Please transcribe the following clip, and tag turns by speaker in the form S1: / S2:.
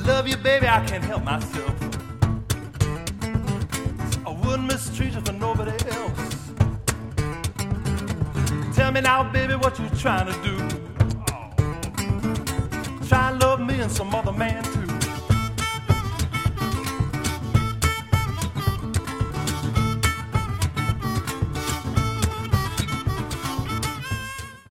S1: love you, baby, I can't help myself. I wouldn't mistreat you for nobody else. Tell me now, baby, what you trying to do? Oh. Try and love me and some other man too.